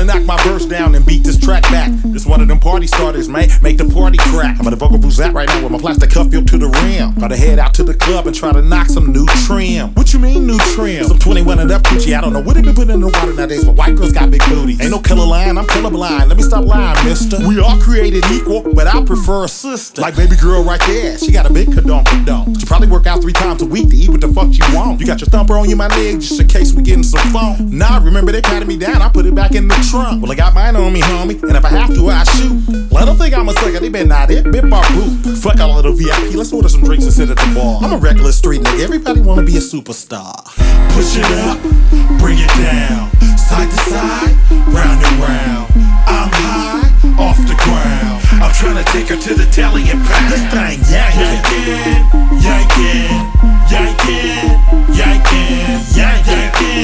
wanna knock my verse down and beat this track back. This one of them party starters, man. Make the party crack. I'm at the vocal booth zap right now with my plastic cuff filled to the rim. Gotta head out to the club and try to knock some new trim. What you mean new trim? Some 21 and up coochie. I don't know what they been putting in the water nowadays, but white girls got big booties. Ain't no color line, I'm colorblind. Let me stop lying, mister. We all created equal, but I prefer a sister. Like baby girl right there, she got a big cadon. She probably work out 3 times a week to eat what the fuck she want. You got your thumper on my leg just in case we getting some phone. Nah, remember they patted me down, I put it back in the trunk. Well, I got mine on me, homie, and if I have to, I shoot. Let them think I'm a sucker, they better not it, bip or boop. Fuck all of the VIP, let's order some drinks and sit at the bar. I'm a regular street nigga, everybody wanna be a superstar. Push it up, bring it down, side to side, round and round. I'm high, off the ground. I'm tryna take her to the telly and pound. This thing yankin', yankin', yankin', yankin', yankin',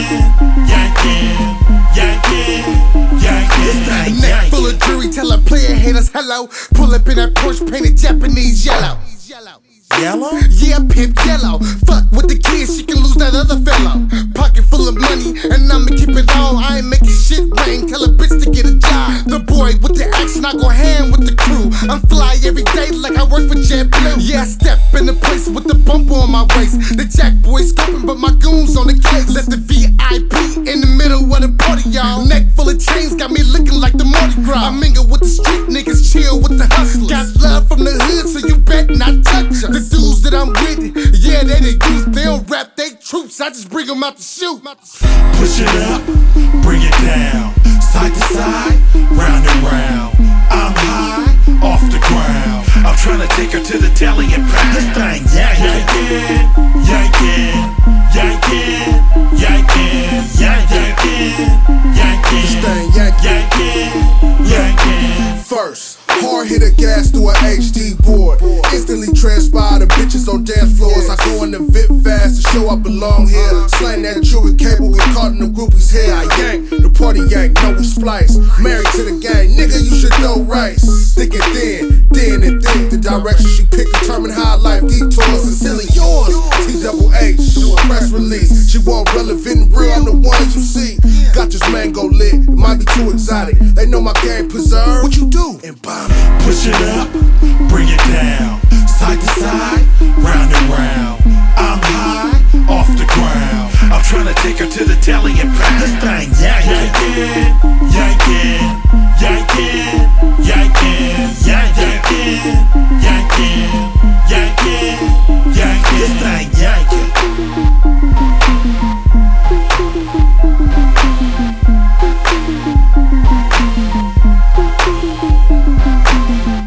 yankin', yankin', yankin'. This thing neck full of jury, tell a player haters hello. Pull up in that Porsche painted Japanese yellow. Yellow? Yeah, pimp yellow. Fuck with the kids, she can lose that other fellow. Pocket full of money, and I'ma keep it all. I ain't making shit rain, tell a bitch to get a job. The boy with the action, I go hand with the crew. I'm fly every day like I work for JetBlue. Yeah, I step in the place with the bumper on my waist. The jack boys scoping, but my goons on the case. Left the VIP in the middle of the party, y'all. Neck full of chains, got me looking like the Mardi Gras. I mingle with the street niggas, chill with the hustlers. Got love from the hood, so you bet not touch us. The dudes that I'm with, yeah, they the youth. They don't rap, they troops. I just bring them out to shoot. Push it up, bring it down, side to side, round and round. I'm high, off the ground. I'm tryna take her to the telly and pound. This thing yankin', yankin', yankin', yankin', yankin', yankin'. This thing yankin', yankin'. First, hard hit a gas through a HD board. Instantly transpire the bitches on dance floors. I go in the VIP fast to show I belong here. Slang that jewelry cable, get caught in the groupie's hair. I yank, the party yank, no we splice. Married to the gang, nigga, you should know rice. Thick and thin and thick. The direction she picked determine how life detours. It's silly yours. THH, do a press release. She want relevant and real, I'm the one you see. Got this mango lit, it might be too exotic. They know my game preserved. What you do? Embalm it. Push it up, bring it down, side to side, round and round. I'm high, off the ground. I'm tryna take her to the telly